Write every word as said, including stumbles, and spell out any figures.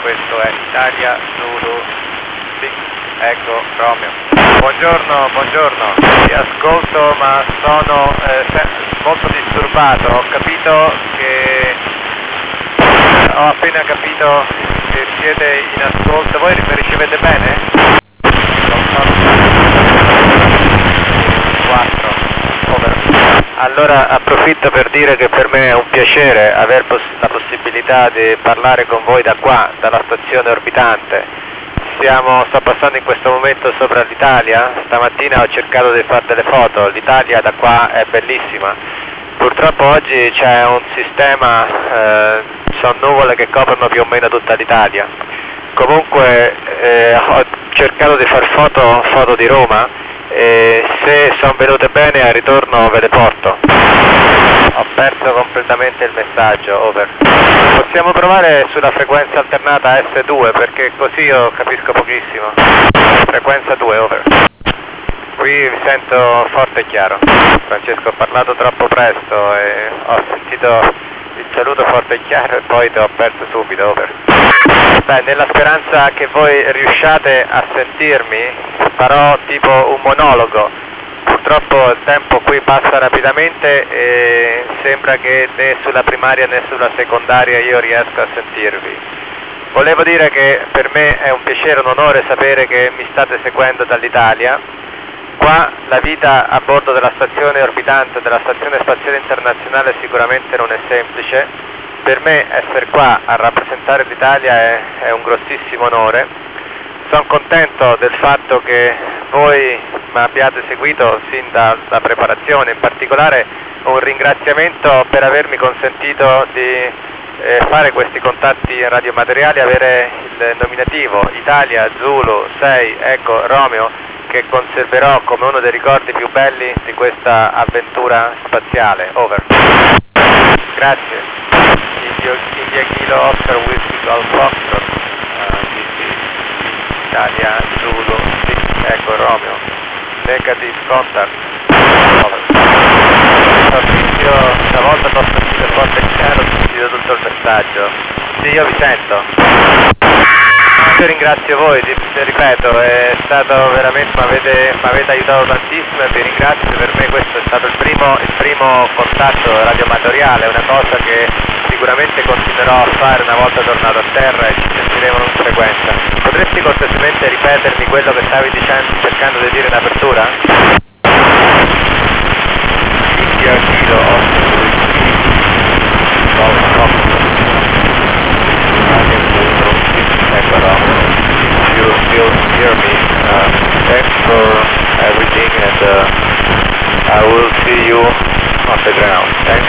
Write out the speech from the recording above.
questo è Italia Zulu sei Echo Romeo. Buongiorno, buongiorno, ti ascolto ma sono eh, molto disturbato, ho capito che, ho appena capito che siete in ascolto, voi mi ricevete bene? quattro, over. Allora approfitto per dire che per me è un piacere aver poss la possibilità di parlare con voi da qua, dalla stazione orbitante. Siamo, sto passando in questo momento sopra l'Italia, stamattina ho cercato di fare delle foto, l'Italia da qua è bellissima. Purtroppo oggi c'è un sistema, eh, sono nuvole che coprono più o meno tutta l'Italia. Comunque eh, ho cercato di fare foto, foto di Roma e se sono venute bene al ritorno ve le porto. Ho perso completamente il messaggio, over. Possiamo provare sulla frequenza alternata S due perché così io capisco pochissimo. Frequenza due, over. Qui vi sento forte e chiaro. Francesco, ho parlato troppo presto e ho sentito il saluto forte e chiaro e poi ti ho perso subito, over. Beh, nella speranza che voi riusciate a sentirmi, farò tipo un monologo. Purtroppo il tempo qui passa rapidamente e sembra che né sulla primaria né sulla secondaria io riesca a sentirvi. Volevo dire che per me è un piacere, un onore sapere che mi state seguendo dall'Italia. Qua la vita a bordo della stazione orbitante, della Stazione Spaziale Internazionale sicuramente non è semplice. Per me essere qua a rappresentare l'Italia è, è un grossissimo onore. Sono contento del fatto che voi mi abbiate seguito sin dalla preparazione, in particolare un ringraziamento per avermi consentito di eh, fare questi contatti radiomateriali, avere il nominativo Italia Zulu sei Echo Romeo, che conserverò come uno dei ricordi più belli di questa avventura spaziale. Over. Grazie. India, India Kilo Oscar Whiskey Golf Foxtrot, uh, this is Italia Zulu sei Echo Romeo. Negative contact. Over. Io stavolta ho sentito forte e chiaro, ho sentito tutto il messaggio. Sì, io vi sento. Io ringrazio voi, ripeto, è stato veramente, mi avete, avete aiutato tantissimo e vi ringrazio. Per me questo è stato il primo, il primo contatto radioamatoriale, una cosa che sicuramente continuerò a fare una volta tornato a terra e ci sentiremo con frequenza. Potresti cortesemente ripetermi quello che stavi dicendo, cercando di dire in apertura? India Kilo If you still hear me, uh, thanks for everything and uh, I will see you on the ground. Thanks.